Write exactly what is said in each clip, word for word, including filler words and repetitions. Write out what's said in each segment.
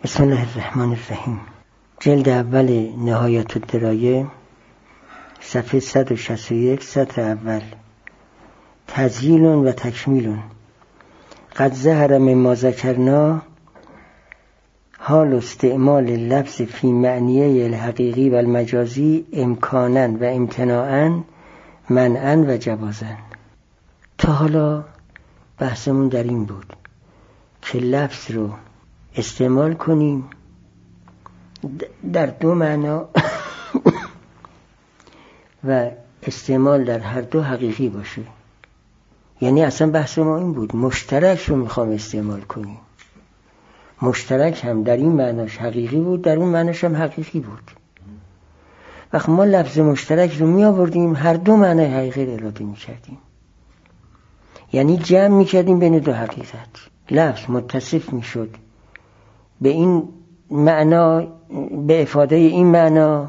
بسم الله الرحمن الرحیم. جلد اول نهایت الدرایه، صفحه صد و شصت و یک، سطر اول. تذییل و تکمیل. قد ظهر مما ذکرنا حال استعمال لفظ فی معنیه الحقیقی و المجازی امکانا و امتناعا منعا و جوازا. تا حالا بحثمون در این بود که لفظ رو استعمال کنیم در دو معنا و استعمال در هر دو حقیقی باشه. یعنی اصلا بحث ما این بود مشترک رو میخوام استعمال کنیم. مشترک هم در این معناش حقیقی بود، در اون معناش هم حقیقی بود. وقتی ما لفظ مشترک رو می آوردیم هر دو معنای حقیقی رو اراده می کردیم، یعنی جمع می کردیم بین دو حقیقت. لفظ متصف می شد به این معنا، به افاده این معنا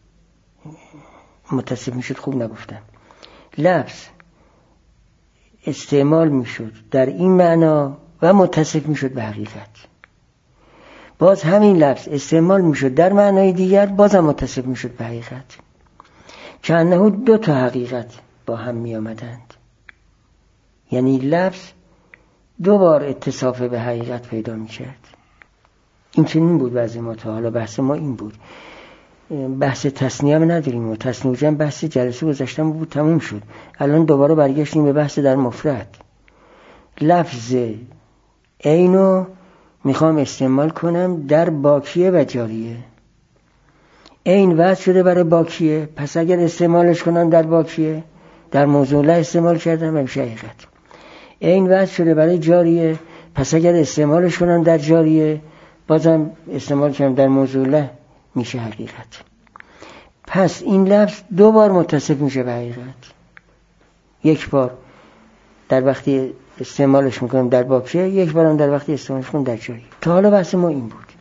متصف می شد. خوب نگفتم. لفظ استعمال می شد در این معنا و متصف می شد به حقیقت. باز همین لفظ استعمال می شد در معنای دیگر، باز هم متصف می شد به حقیقت. که انه دو تا حقیقت با هم می آمدند. یعنی لفظ دو بار اتصاف به حقیقت پیدا می کرد. این چنین بود وضع ما تا حالا. بحث ما این بود. بحث تصنیه هم نداریم و تصنیه جمع بحث جلسه گذاشتم بود، تموم شد. الان دوباره برگشتیم به بحث در مفرد. لفظ اینو میخوام استعمال کنم در باکیه و جاریه. این وضع شده برای باکیه، پس اگر استعمالش کنم در باکیه، در موضوع له استعمال کردم و میشه حقیقت. این وضع شده برای جاریه، پس اگر استعمالش کنم در جاریه، بازم استعمال کنم در موضوع له، میشه حقیقت. پس این لفظ دو بار متصف میشه به حقیقت. یک بار در وقتی استعمالش میکنم در باکیه، یک بارم در وقتی استعمالش میکنم در جاریه. تا حالا بحث ما این بود.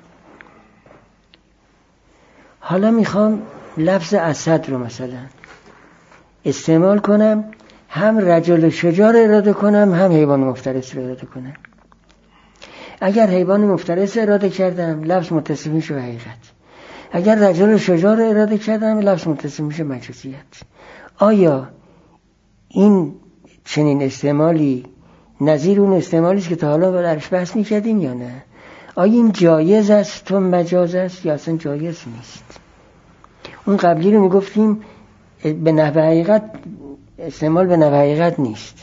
حالا میخوام لفظ اسد رو مثلا استعمال کنم، هم رجل شجاع رو اراده کنم، هم حیوان مفترس رو اراده کنم. اگر حیوان مفترس اراده کردم لفظ متصف میشه به حقیقت. اگر رجل شجاع رو اراده کردم لفظ متصف میشه مجازیت. آیا این چنین استعمالی نظیر اون استعمالی است که تا حالا درش بحث می‌کردیم یا نه؟ آیا این جایز است تو مجاز است یا اصلا جایز نیست؟ اون قبلی رو میگفتیم به نحو حقیقت استعمال به نحو حقیقت نیست.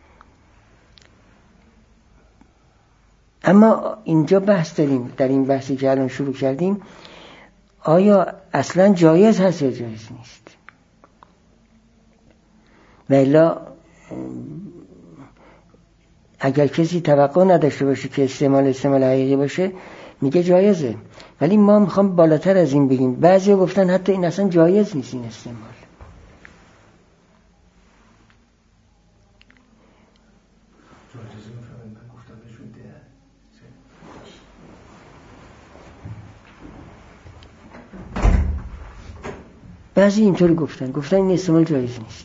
اما اینجا بحث داریم، در این بحثی که الان شروع کردیم، آیا اصلا جایز هست یا جایز نیست؟ و الا اگر کسی توقع نداشته باشه که استعمال استعمال حقیقی باشه میگه جایزه. ولی ما میخوام بالاتر از این بگیم. بعضی گفتن حتی این اصلا جایز نیست این استعمال. بعضی اینطوری گفتن گفتن این استعمال جایز نیست،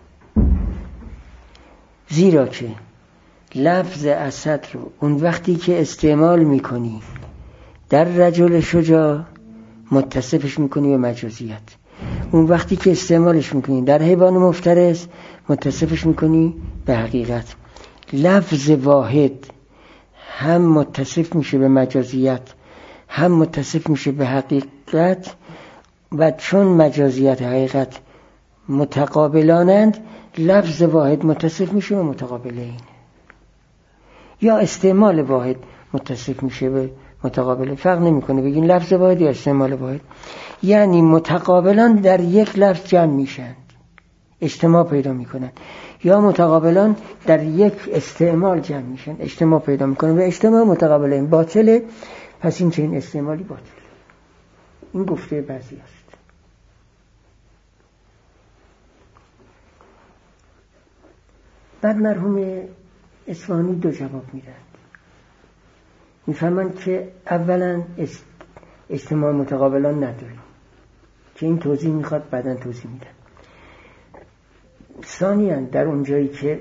زیرا که لفظ اسد رو اون وقتی که استعمال میکنی در رجل شجاع متصفش میکنی به مجازیت، اون وقتی که استعمالش میکنی در حیوان مفترس متصفش میکنی به حقیقت. لفظ واحد هم متصف میشه به مجازیت هم متصف میشه به حقیقت، و چون مجازیت حقیقت متقابلانند لفظ واحد متصف میشه به متقابلین، یا استعمال واحد متصف میشه به متقابل. فرق نمیکنه بگین لفظ واحد یا استعمال واحد. یعنی متقابلان در یک لفظ جمع میشن، اجتماع پیدا میکنن، یا متقابلان در یک استعمال جمع میشن، اجتماع پیدا میکنن. و اجتماع متقابلین باطله، پس این چنین استعمالی باطله. این گفته بعضی است. بعد مرحوم اصفهانی دو جواب میدن. میفهمن که اولا اجتماع متقابلان نداریم که این توضیح میخواد، بعدن توضیح میدن. ثانیاً در اون جایی که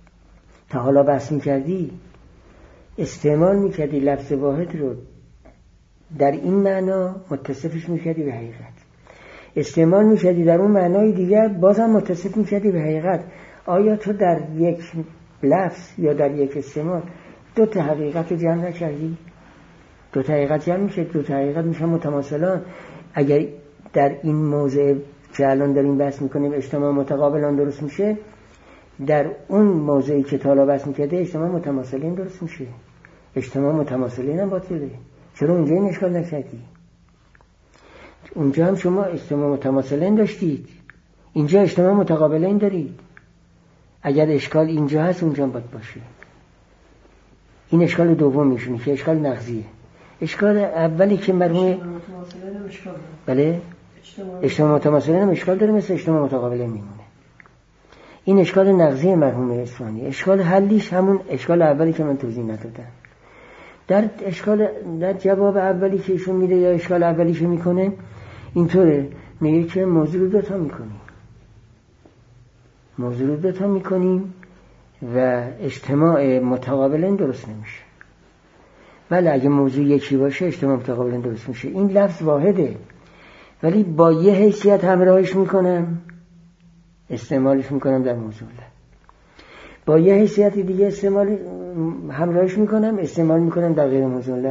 تا حالا بحث میکردی استعمال میکردی لفظ واحد رو در این معنا متصفش میکردی به حقیقت، استعمال میکردی در اون معنای دیگر بازم متصف میکردی به حقیقت. آیا تو در یک لفظ یا در یک استعمال دو تا حقیقت رو جمع نکردی؟ دو تا حقیقت جمع میشه، دو تا حقیقت میشن متماثلان. اگر در این موضع که الان داریم بحث میکنیم اجتماع متقابلان درست میشه، در اون موضعی که تا حالا بحث میکرده اجتماع متماثلین درست میشه. اجتماع متماثلین هم باطله. چرا اونجا این اشکال نکردی؟ اونجا هم شما اجتماع متماثلین داشتید، اینجا اجتماع متقابلین دارید. اگر اشکال اینجا هست اونجا هم باید باشه. این اشکال دوم میشونه که اشکال نقضیه. اشکال اولی که مرحوم بله اجتماع متماثلین هم اشکال داره، مثل اجتماع متقابلین میمونه. این اشکال نقضی مرحوم اصفهانی. اشکال حلیش همون اشکال اولی که من توضیح ندادم. در اشکال در جواب اولی که ایشون میده یا اشکال اولی که میکنه اینطوره، میگه که موضوع رو دوتا میکنیم موضوع رو دوتا میکنیم و اجتماع متقابلین درست نمیشه. ولی اگه موضوع یکی باشه اجتماع متقابلین درست میشه. این لفظ واحده ولی با یه حیثیت همراهش میکنم، استعمالش میکنم در موضوع، با یه حیثیت دیگه استعمال همراهش میکنم، استعمال میکنم در غیر موضوع.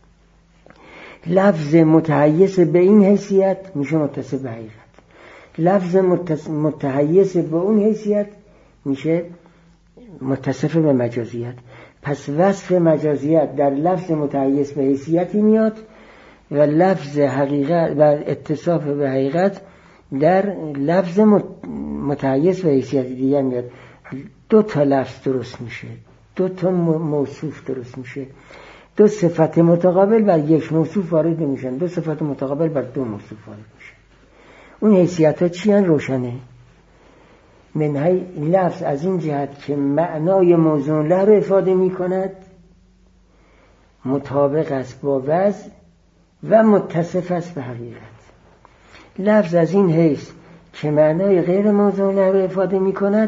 لفظ متحیز به این حیثیت میشه متصف به حقیقت، لفظ متحیز به اون حیثیت میشه متصف به مجازیت. پس وصف مجازیت در لفظ متحیز به حیثیتی میاد و لفظ حقیقت و اتصاف به حقیقت در لفظ متحیز به حیثیت دیگر میاد. دو تا لفظ درست میشه، دو تا موصوف درست میشه، دو صفت متقابل بر یک موصوف وارد نمیشن، دو صفت متقابل بر دو موصوف وارد میشن. اون حیثیت ها چی هن؟ روشنه. منهای لفظ از این جهت که معنای موضوع له رو افاده میکند، مطابق است با وضع و متصف است به حقیقت. لفظ از این حیث که معنای غیر موضوع له رو افاده میکند،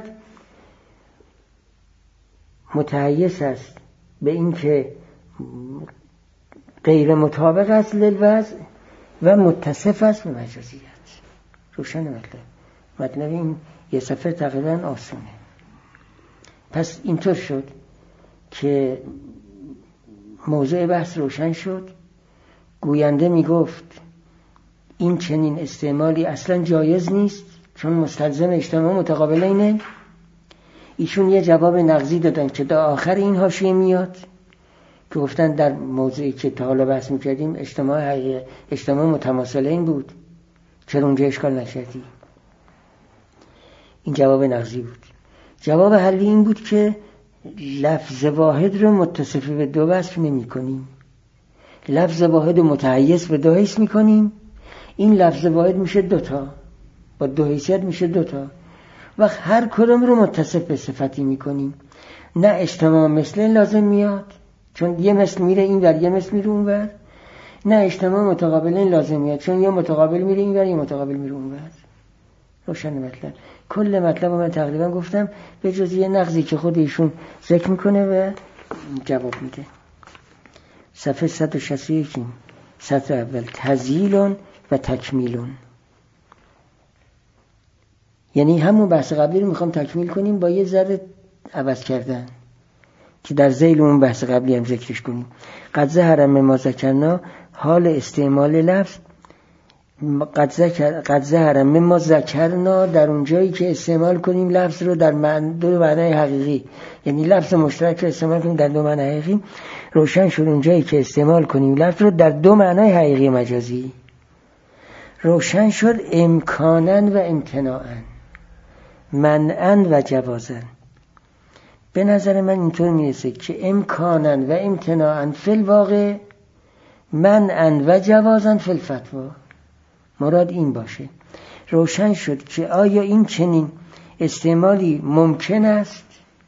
متحیز است به این که غیر مطابق است للوضع و متصف است به مجازیت. روشن مطلب مطلب این یه سفر تقریبا آسونه. پس اینطور شد که موضوع بحث روشن شد. گوینده می گفت این چنین استعمالی اصلا جایز نیست چون مستلزم اجتماع متقابلینه. ایشون یه جواب نقضی دادن که در آخر این حاشیه میاد که گفتن در موضوعی که تا حالا بحث میکردیم اجتماع حقیقی اجتماع متماثلین بود، چرا اونجا اشکال نکردی؟ این جواب نقضی بود. جواب حلی این بود که لفظ واحد رو متصف به دو وصف نمی کنیم، لفظ واحد رو متحیز به دو حیث می کنیم. این لفظ واحد میشه دوتا، با دو حیثیت میشه دوتا. وقت هر کدوم رو متصف به صفتی می کنیم. نه اجتماع مثل لازم میاد چون یه مثل میره این ور یه مثل میره اون ور، نه اجتماع متقابلین لازم میاد چون یه متقابل میره این ور یه متقابل میره اون ور. روشن مطلب. کل مطلب رو من تقریبا گفتم به جز یه نقضی که خود ایشون ذکر میکنه و جواب میده. صفحه صد و شصت و یک سطر اول تزییل و تکمیل، یعنی همون بحث قبلی رو میخوام تکمیل کنیم با یه ذره عوض کردن که در ذیل اون بحث قبلی هم ذکرش کنیم. قد ظهر مما ذکرنا، حال استعمال لفظ قد ذکر قد ظهر مما ذکرنا، در اون جایی که استعمال کنیم لفظ رو در معنی دو معنای حقیقی، یعنی لفظ مشترک رو استعمال کنیم در دو معنای حقیقی، روشن شد اون جایی که استعمال کنیم لفظ رو در دو معنای حقیقی مجازی. روشن شد امکانا و امتناعا، منعا و جوازا. به نظر من اینطور میرسه که امکانا و امتناعا فی الواقع، منعا و جوازا فی الفتوا. مراد این باشه. روشن شد که آیا این چنین استعمالی ممکن است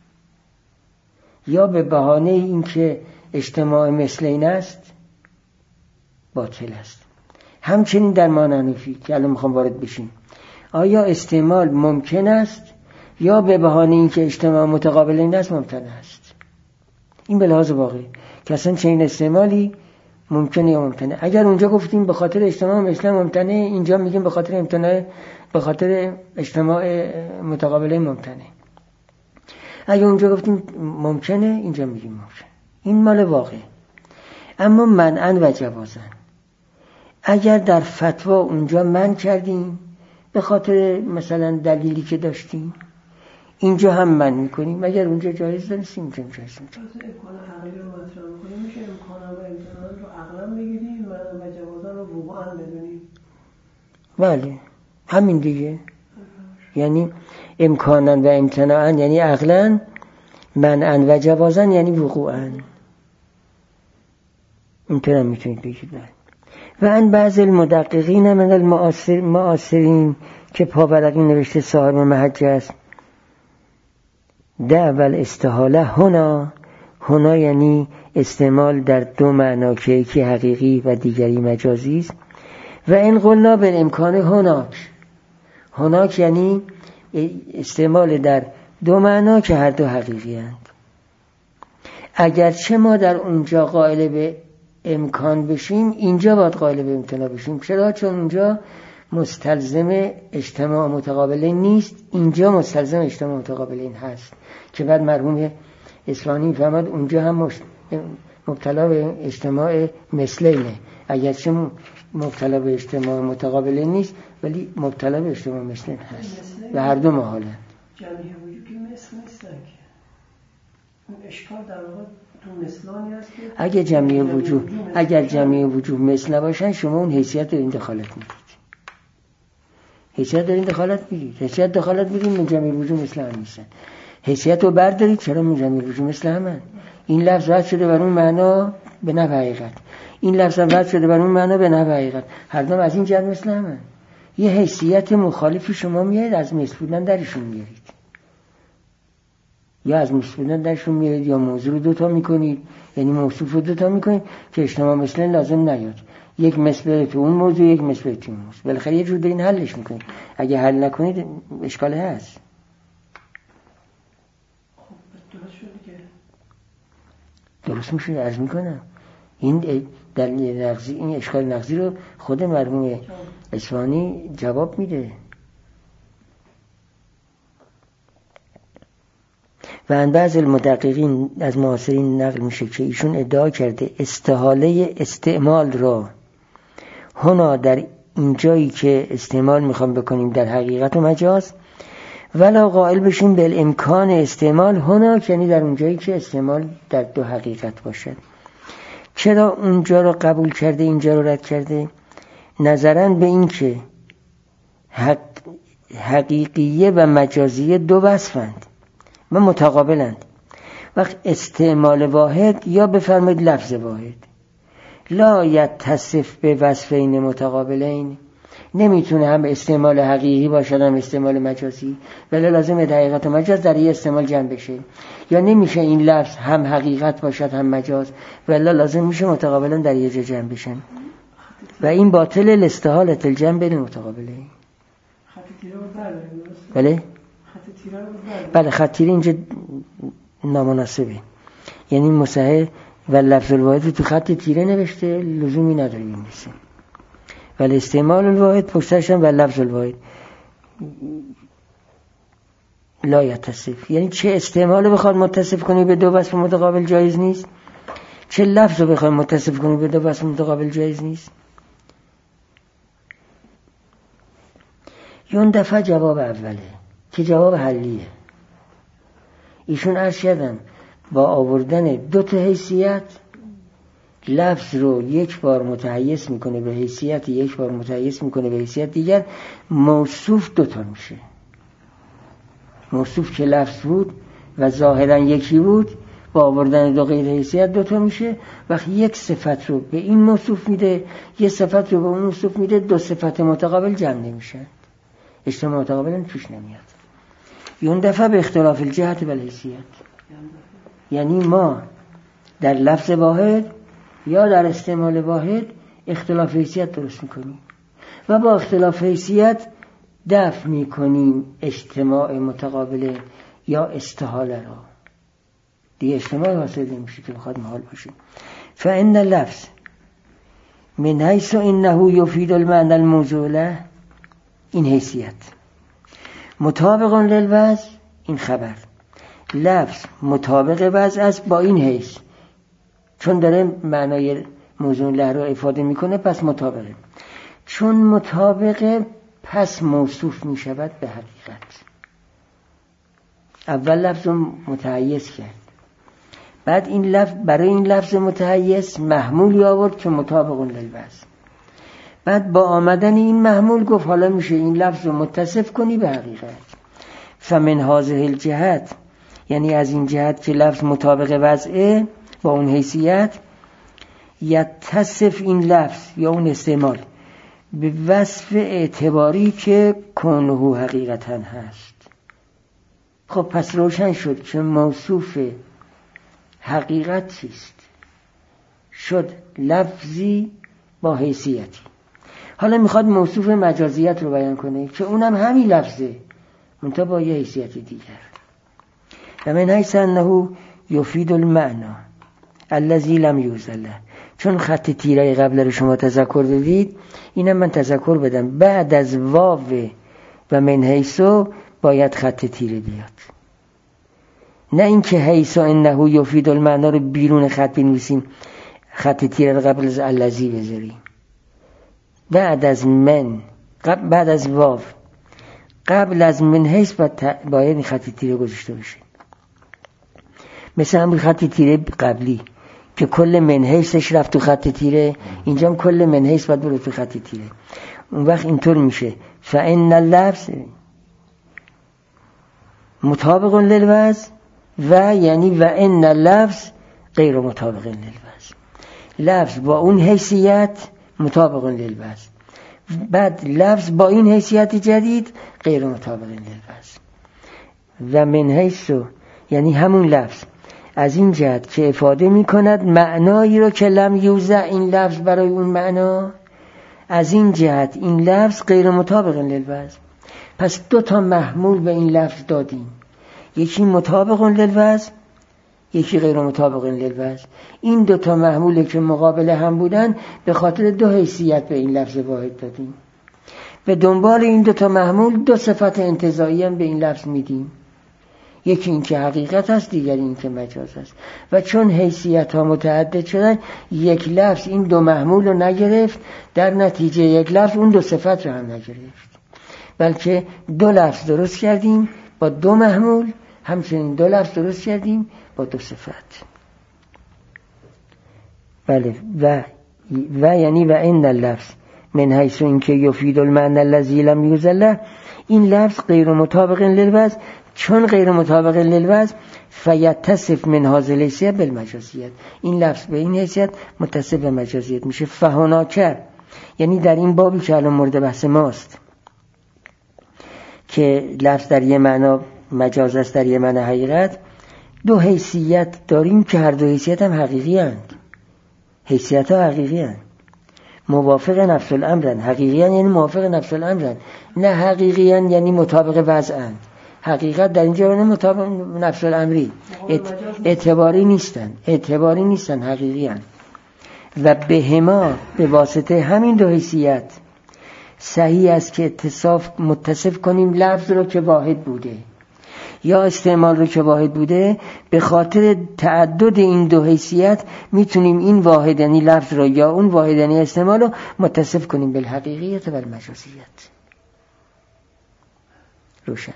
یا به بهانه این که اجتماع مثلین است باطل است. همچنین در مانعنفی که الان میخوام وارد بشیم، آیا استعمال ممکن است یا به بهانه این که اجتماع متقابلین است ممتنع است. این به لحاظ واقعی که اصلا چنین استعمالی ممکنه یا ممکنه. اگر اونجا گفتیم به خاطر اجتماع مثل ممکنه، اینجا میگیم به خاطر امتناع، به خاطر اجتماع متقابله ممکنه. اگر اونجا گفتیم ممکنه، اینجا میگیم ممکنه. این مال واقع. اما منعن و جوازن، اگر در فتوا اونجا من کردیم به خاطر مثلا دلیلی که داشتیم، اینجا هم من میکنیم. اگر اونجا جایز دانستیم اینجا جایز نیست. امکان عقلی رو مطرح میکنیم، میشه امکان و امتنان رو عقلا بگیریم، منعن و جوازن رو وقوعا بدونیم. بله همین دیگه. یعنی امکانن و امتناعن یعنی عقلا، منعن و جوازن یعنی وقوعا. اینطور هم میتونید بگید. و ان بعض المدققین من المعاصر معاصرین که پاورقی نوشته صاحب محجه است، دعوی الاستحاله هنا، هنا یعنی استعمال در دو معنا که یکی حقیقی و دیگری مجازی است. و این قلنا بالامکان هناک، هناک یعنی استعمال در دو معنا که هر دو حقیقی اند. اگرچه ما در اونجا قائل به امکان بشیم، اینجا باید قائل به امتناع بشیم. چرا؟ چون اونجا مستلزم اجتماع متقابلین نیست، اینجا مستلزم اجتماع متقابلین هست. که بعد مرحوم اصفهانی فهمد اونجا هم مبتلا به اجتماع مثلینه، اگرچه مبتلا به اجتماع متقابلین نیست ولی مبتلا به اجتماع مثلین هست و هر دو محاله. جمعی وجود که مثل نیستن که اون اشکال در واقع تو مثلانی هست که اگه جمعی وجود اگر جمعی وجود مثل نباشن، شما اون حیثیت دارین دخالت میدید، حیثیت دارین دخالت میدید، حیثیت دخالت میدید من جمعی وجود مثل هم نیستن. حیثیت رو بردارید، چرا من جمعی وجود مثل همن؟ این لفظ رد شده بر اون معنا به نحو حقیقت، این لفظ رد شده بر اون معنا به نحو حقیقت، هر دو از این جهت مثل همن. یه حیثیت مخالفی شما میارید، از مثل بودن درشون میارید، یا از مثل بودن درشون میارید یا موضوع رو دوتا میکنید، یعنی موصوف رو دوتا میکنید که اجتماع مثل لازم نیاد. یک مثل تو اون موضوع، یک مثل تو اون موضوع، بالاخره یه جور دارین حلش میکنید. اگه حل نکنید اشکال هست. درست میشه، عرض میکنم این دلیل نقضی، این اشکال نقضی رو خود مرحوم اصفهانی جواب میده. و ان بعض المدققین از معاصرین نقل میشه که ایشون ادعا کرده استحاله استعمال را هنا در این جایی که استعمال میخوام بکنیم در حقیقت و مجاز، ولا قائل بشیم به امکان استعمال هنا، یعنی در اون جایی که استعمال در دو حقیقت باشد. چرا اونجا رو قبول کرده اینجا رو رد کرده؟ نظراً به این که حق حقیقیه و مجازیه دو وصفند و متقابلند. وقت استعمال واحد یا بفرمایید لفظ واحد لا یتصف به وصفین متقابلین، نمیتونه هم استعمال حقیقی باشد هم استعمال مجازی، ولی لازمه در حقیقت و مجاز در یه استعمال جمع بشه. یا نمیشه این لفظ هم حقیقت باشد هم مجاز، ولی لازم میشه متقابلا در یه جا جمع بشن و این باطل الاستحالة الجمع بین متقابلین. خط تیره رو برداریم. بله؟ خط تیره رو برداریم. بله خط تیره اینجا نامناسبه، یعنی مصحح و لفظ الواحد تو خط تیره نوشته، لزومی نداره این نیست. ولی استعمال الواحد پشتش هم و لفظ الواحد لا یتصف، یعنی چه استعمال رو بخواد متصف کنی به دو وصف متقابل جایز نیست، چه لفظ رو بخواد متصف کنی به دو وصف متقابل جایز نیست. یون دفعه جواب اوله که جواب حلیه. ایشون عرض کردن با آوردن دو تا حیثیت لفظ رو یک بار متحیز میکنه به حیثیت، یک بار متحیز میکنه به حیثیت دیگر، موصوف دوتا میشه. موصوف که لفظ بود و ظاهرا یکی بود، با آوردن دو غیر حیثیت دوتا میشه. وقتی یک صفت رو به این موصوف میده، یک صفت رو به اون موصوف میده، دو صفت متقابل جمع نمیشن، اجتماع متقابل هم توش نمیاد. اون دفعه به اختلاف الجهت و الحیثیت، یعنی ما در لفظ واحد یا در استعمال واحد اختلاف حیثیت درست میکنیم و با اختلاف حیثیت دفع میکنیم اجتماع متقابل یا استحاله را. دیگه اجتماع حاصل نمیشه که بخواد محال باشه. فإن لفظ من حیث انه یفید المعنى الموضوع له، این حیثیت. مطابق للوضع، این خبر. لفظ مطابق وضع است با این حیث، چون داره معنای موضوع له رو افاده میکنه، پس مطابقه. چون مطابقه پس موصوف میشود به حقیقت. اول لفظ رو متحیز کرد، بعد این لفظ برای این لفظ متحیز محمولی آورد که مطابق للوضع. بعد با آمدن این محمول گفت حالا میشه این لفظ رو متصف کنی به حقیقت. فمن هذه الجهت، یعنی از این جهت که لفظ مطابق وضعه با اون حیثیت، یتصف این لفظ یا اون استعمال به وصف اعتباری که کنه حقیقتا هست. خب پس روشن شد که موصوف حقیقت چیست؟ شد لفظی با حیثیتی. حالا میخواد موصوف مجازیت رو بیان کنه که اونم همین لفظه، منتها با یه حیثیت دیگر. و من حیث انه یفید المعنى الذی لم یوزل له. چون خط تیره قبل رو شما تذکر بدید، اینم من تذکر بدم. بعد از واو و من حیث باید خط تیره بیاد، نه اینکه حیث انه یفید المعنى رو بیرون خط بنویسیم، خط تیره رو قبل از الذی بذاریم. بعد از من، بعد از واو، قبل از من حیث باید این خط تیره گذاشته بشه. مثل همون خط تیره قبلی که کل من حیثش رفت تو خط تیره، اینجا هم کل من حیث باید بره تو خط تیره. اون وقت اینطور میشه فان اللفظ مطابق للوضع، و یعنی و ان اللفظ غیر مطابق للوضع. لفظ با اون حیثیت مطابق للوضع، بعد لفظ با این حیثیت جدید غیر مطابق للوضع. و من حیث یعنی همون لفظ از این جهت که افاده می کند معنایی رو که لم یوزع این لفظ برای اون معنا، از این جهت این لفظ غیر مطابق للوضع. پس دو تا محمول به این لفظ دادیم، یکی مطابق للوضع، یکی غیر مطابق للوضع. این دو تا محموله که مقابل هم بودن به خاطر دو حیثیت به این لفظ واحد دادیم. به دنبال این دو تا محمول دو صفت انتزاعی هم به این لفظ میدیم، یکی این که حقیقت است، دیگری این که مجاز است. و چون حیثیت ها متعدد شدن، یک لفظ این دو محمول رو نگرفت، در نتیجه یک لفظ اون دو صفت رو هم نگرفت، بلکه دو لفظ درست کردیم با دو محمول، همچنین دو لفظ درست کردیم با دو صفت. بله. و و یعنی و ان اللفظ من حیث اینکه یفید المعنى الذی لم یوزل له، این لفظ غیر مطابق للوضع. چون غیر مطابق للوضع فیتصف من هذه الحیثیت بالمجازیت، این لفظ به این حیثیت متصف به مجازیت میشه. فهناک، یعنی در این بابی که الان مورد بحث ماست که لفظ در یه معنا مجاز است، در یه معنی حقیقت، دو حیثیت داریم که هر دو حیثیت هم حقیقی هستند. حیثیت ها حقیقی هستند، موافق نفس الامر هستند. حقیقی هستند یعنی موافق نفس الامر هستند، نه حقیقی هستند یعنی مطابق وضع هستند. حقیقت در اینجا نه مطابق نفس الامری، اعتباری نیستن، اعتباری نیستن، حقیقی هستند. و به هما، به واسطه همین دو حیثیت صحیح است که اتصاف متصف کنیم لفظ رو که واحد بوده یا استعمال رو که واحد بوده. به خاطر تعدد این دو حیثیت میتونیم این واحد یعنی لفظ رو یا اون واحد یعنی استعمال رو متصف کنیم بالحقیقیت و المجازیت. روشن.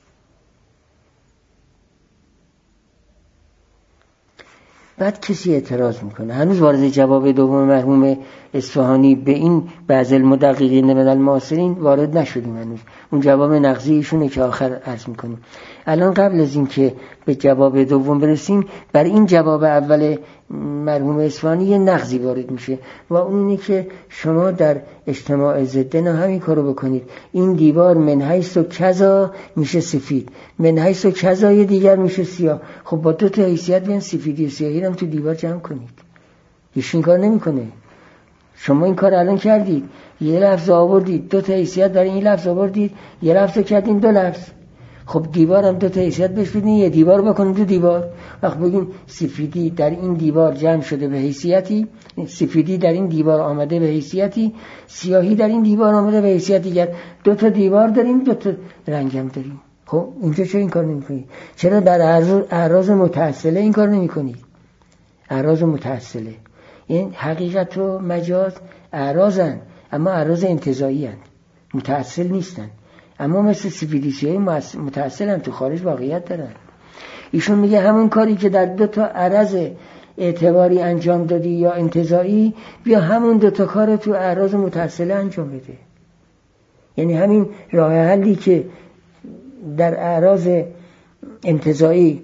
بعد کسی اعتراض میکنه، هنوز وارد جواب دوم مرحوم اصفهانی به این بعض المدققین من المعاصرین وارد نشدیم هنوز. اون جواب نقضی ایشونه که آخر عرض میکنیم. الان قبل از این که به جواب دوم برسیم، بر این جواب اول مرحوم اصفهانی یه نقضی وارد میشه و اون اینه که شما در اجتماع ضدنا همین کارو بکنید. این دیوار من حیث و کذا میشه سفید، من حیث و کذای دیگر میشه سیاه. خب با دو تا حیثیت بیان سفیدی و سیاهی هم تو دیوار جمع کنید. هیچ این کار نمیکنه. شما این کار الان کردید، یه لفظ آوردید، دو تا حیثیت در این لفظ آوردید، یه لفظ کردین دو لفظ. خب دیوار هم دو تا حیثیت بهش بدین، یه دیوار بکنیم دو دیوار. وقت بگیم سفیدی در این دیوار جمع شده به حیثیتی، سفیدی در این دیوار آمده به حیثیتی، سیاهی در این دیوار آمده به حیثیت دیگر. دو تا دیوار داریم، دو تا رنگ هم داریم. خب اینجا چرا این کار نمی‌کنید؟ چرا در اعراض متأصله این کار نمی‌کنید؟ اعراض متأصله این حقیقت و مجاز اعراضن، اما اعراض انتزاعی هستند، متأصل نیستن. اما مثل سفیدیسی‌های متأصل هم تو خارج واقعیت دارن. ایشون میگه همون کاری که در دو تا عرض اعتباری انجام دادی یا انتزاعی، بیا همون دو تا کار تو اعراض متأصله انجام بده. یعنی همین راه حلی که در اعراض انتزاعی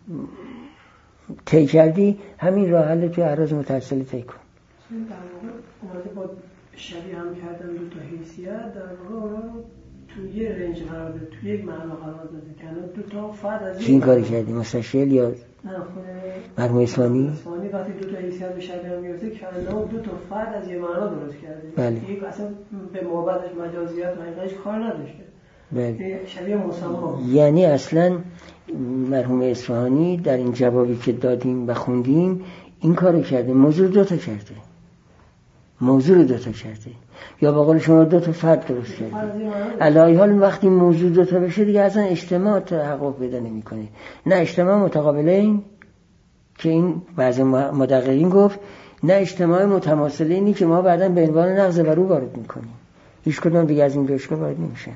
طی کردی، همین راه حل تو اعراض متأصله طی کن. در واقع اومده با شبیه هم کردن دو تا حیثیت، در واقع اونا رو تو یه رنج قرار داده، تو یک معنا قرار داده که دو تا فرد از چی این کاری کردی؟ مستشکل یا نه خود مرحوم اصفهانی؟ اصفهانی وقتی دو تا حیثیت به شبیه هم میرسه که دو تا فرد از یه معنا درست کرده. بله. یک اصلا به مابعدش مجازیت و حقیقتش کار نداشته. بله. شبیه مسما. یعنی اصلا مرحوم اصفهانی در این جوابی که دادیم و خوندیم این کارو کرده، موضوع دو تا کرده، موضوع دو تا کرده، یا به قول شما دو تا فرد درست کرده. علی حال وقتی موضوع دو تا بشه دیگه اصلا اجتماع تحقق پیدا نمیکنه. نه اجتماع متقابلین که این بعضی مدققین گفت، نه اجتماع متماثلینی که ما بعداً به عنوان نقض بر او وارد میکنیم. هیچ کدوم دیگه از این دو اشکال وارد نمیشن.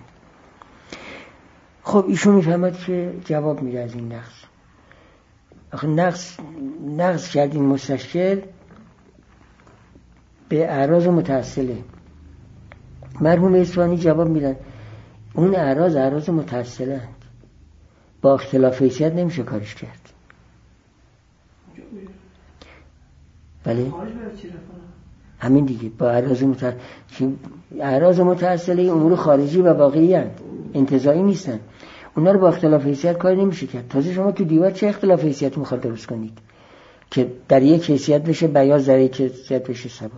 خب ایشون میفهمد که جواب میده از این نقض. آخه نقض نقض کردیم مستشکل به اعراض متأصله. مرحوم اصفهانی جواب میدن اون اعراض اعراض متأصله اند، با اختلاف حیثیت نمیشه کارش کرد. بله همین دیگه، با اعراض متأصله. اعراض متأصله امور خارجی و واقعی اند، انتزاعی نیستن. اونا رو با اختلاف حیثیت کاری نمیشه کرد. تازه شما تو دیوار چه اختلاف حیثیت میخواد درست کنید که در یک حیثیت بشه بیاض، در یک حیثیت بشه سواد؟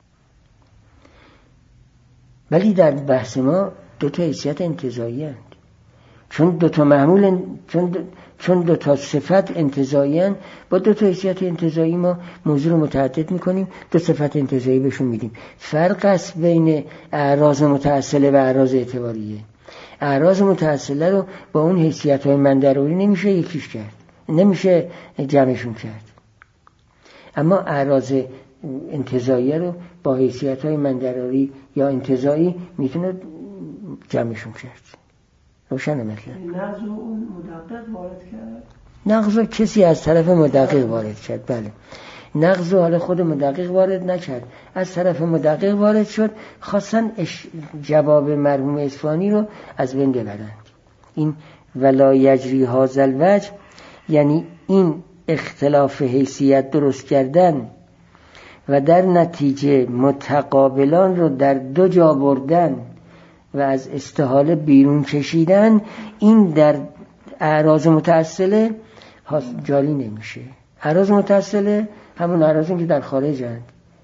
ولی در بحث ما دو تا حیثیت انتزاعی هستند، چون دو تا معمول چون دو... چون دو تا صفت انتزاعی هستند، با دو تا حیثیت انتزاعی ما موضوع رو متعدد میکنیم، دو صفت انتزاعی بهشون میدیم. فرق است بین اعراض متأصله و اعراض اعتباریه. اعراض متأصله رو با اون حیثیت‌های منضروری نمیشه یکیش کرد، نمیشه جمعشون کرد. اما اعراض انتزاعی رو با حیثیت‌های منضروری یا انتزاعی میتونه جمعشون کرد. روشنه مطلب. نقض اون مدقق وارد کرد. نقض کسی از طرف مدقق وارد کرد. بله. نقض حالا خود مدقق وارد نکرد، از طرف مدقق وارد شد، خواستن جواب مرحوم اصفهانی رو از بین ببرند. این ولا یجری هذا الوجه یعنی این اختلاف حیثیت درست کردن و در نتیجه متقابلان رو در دو جا بردن و از استحاله بیرون کشیدن، این در اعراض متأصله جاری نمیشه. اعراض متأصله همون اعراضی که در خارج هستند،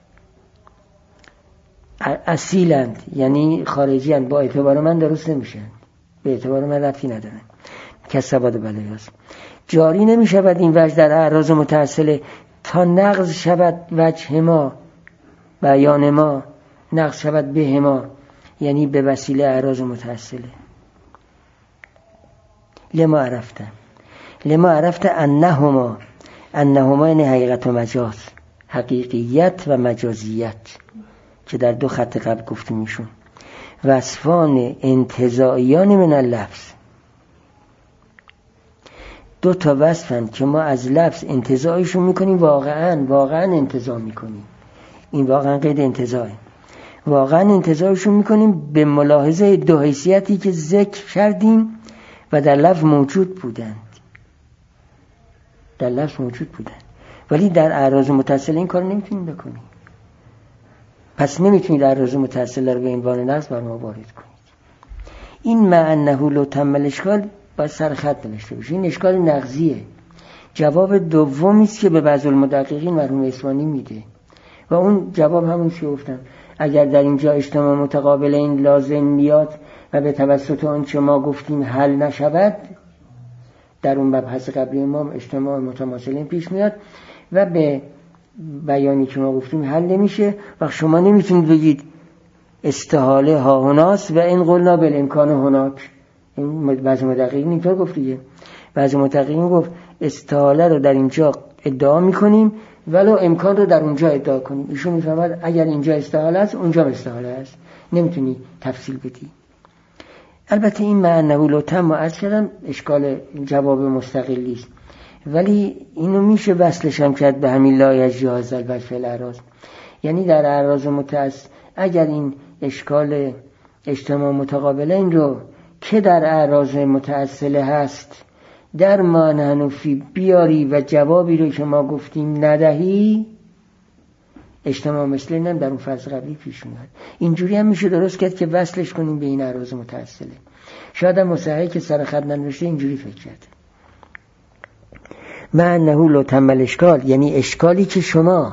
اصیلند، یعنی خارجی هستند، با اعتبار من درست نمیشن، به اعتبار من ربطی ندارن. کسباد بلایاست جاری نمیشود این وجه در اعراض متأصله تا نقض شود وجه ما، بیان ما نقض شود به ما، یعنی به وسیله اعراض متأصله. لما عرفتن لما عرفت انهما انهما یعنی حقیقت و مجاز، حقیقیت و مجازیت که در دو خط قبل گفتیم میشون وصفان انتزاعیان من اللفظ. دو تا وصفن که ما از لفظ انتزاعشون میکنیم، واقعا واقعا انتزاع میکنیم. این واقعا قید انتزاعه، واقعا انتزاعشون میکنیم به ملاحظه دو حیثیتی که ذکر کردیم و در لفظ موجود بودند، در لفظ موجود بودند، ولی در اعراض متصله این کار نمیتونیم بکنیم. پس نمیتونید اعراض متصله رو به عنوان نقض بر ما وارد کنید. این مع انه لو تم الاشکال باید سر خط نوشته بشه. این اشکال نقضیه. جواب دومی است که به بعض المدققین مرحوم اصفهانی میده و اون جواب همون که گفتم، اگر در اینجا اجتماع متقابلین لازم میاد و به توسط آنچه ما گفتیم حل نشود، در اون مبحث قبلی ما اجتماع متماثلین پیش میاد و به بیانی که ما گفتیم حل نمیشه. و شما نمیتونید بگید استحاله ها هناست و این قلنا بالامکان هناک. این بعضی مدققین اینطور گفت دیگه. بعضی مدققین گفت استحاله رو در اینجا ادعا میکنیم ولو امکان رو در اونجا ادعا کنیم. ایشون میفهمد اگر اینجا استحاله است اونجا استحاله است، نمیتونی تفصیل بدی. البته این معنی لو تم عرض کردم اشکال جواب مستقلی است، ولی اینو میشه وصلش هم کرد به همین لا یجری هذا الوجه فی الاعراض. یعنی در اعراض متعصب اگر این اشکال اجتماع متقابلین رو که در اعراض متعصله هست در ما نحن فی بیاری و جوابی رو که ما گفتیم ندهی، اجتماع مثلین هم در اون فصل قبلی پیش میاد. اینجوری هم میشه درست کرد که وصلش کنیم به این اعراض متعصله. شاید هم مصححی که سر خط ننوشته اینجوری فکر کرد. معنه لو تم الاشکال، یعنی اشکالی که شما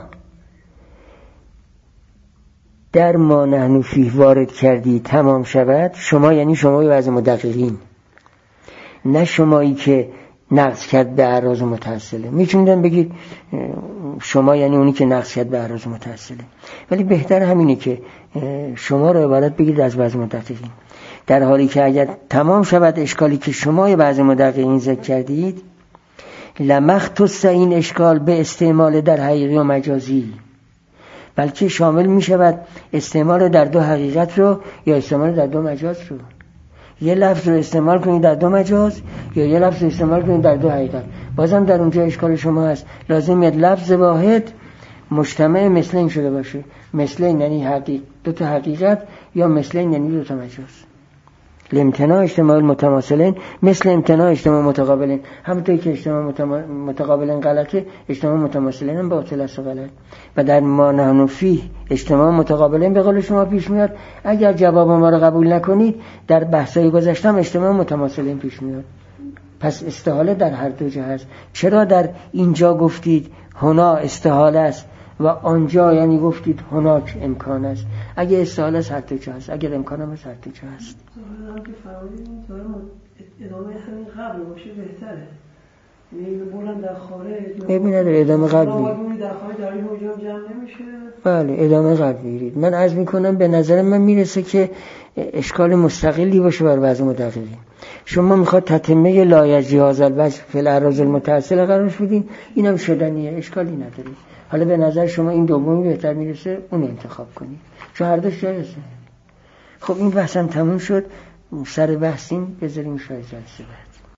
در ما نحن فیه وارد کردی تمام شود. شما یعنی شمای بعض مدققین، نه شمایی که نقض کرد به اعراض متصله. میتونید بگید شما یعنی اونی که نقض کرد به اعراض متصله، ولی بهتر همینه که شما رو عبارت بگید از بعض مدققین، در حالی که اگر تمام شود اشکالی که شما بعض مدققین ذکر کردید، لمختص این اشکال به استعمال در حقیقی و مجازی، بلکه شامل می شود استعمال در دو حقیقت رو یا استعمال در دو مجاز رو. یه لفظ رو استعمال کنید در دو مجاز یا یه لفظ رو استعمال کنید در دو حقیقت. بازم در اونجا اشکال شما هست، لازم میاد لفظ واحد مجتمع مثلین شده باشه. مثلین یعنی حقیقت، دو تا حقیقت، یا مثلین یعنی دو تا مجاز. لامتناع اجتماع متماثلین مثل امتناع اجتماع متقابلین. همونطوری که اجتماع متقابلین غلطه، اجتماع متماثلین هم باطل است و غلط. و در ما نحن فیه اجتماع متقابلین به قول شما پیش میاد. اگر جواب ما رو قبول نکنید، در بحثای گذشتم اجتماع متماثلین پیش میاد. پس استحاله در هر دو جهت است. چرا در اینجا گفتید هنا استحاله است و آنجا یعنی گفتید هناک امکان است؟ اگه استحاله است هر دو جا است، اگر امکان هم است هر دو جا است. ظاهرا که فرمودید ادامه همین قبل باشه بهتره. یعنی بولن در خارج ببین نداره ادامه قبلی در خارج در این حجم جمع نمیشه. بله ادامه قبلی میرید. من عرض میکنم به نظر من میرسه که اشکال مستقلی باشه بر بعض مدققین. شما میخواد تتمه لا یجری هذا الوجه فی الاعراض المتصله قرارش بدین، اینم شدنیه، اشکالی نداره. حالا به نظر شما این دومی بهتر میرسه، اون انتخاب کنید، چون هر دوش جایزه. خب این بحثم تموم شد، سر بحثیم بذاریم شاید جلسه بعد.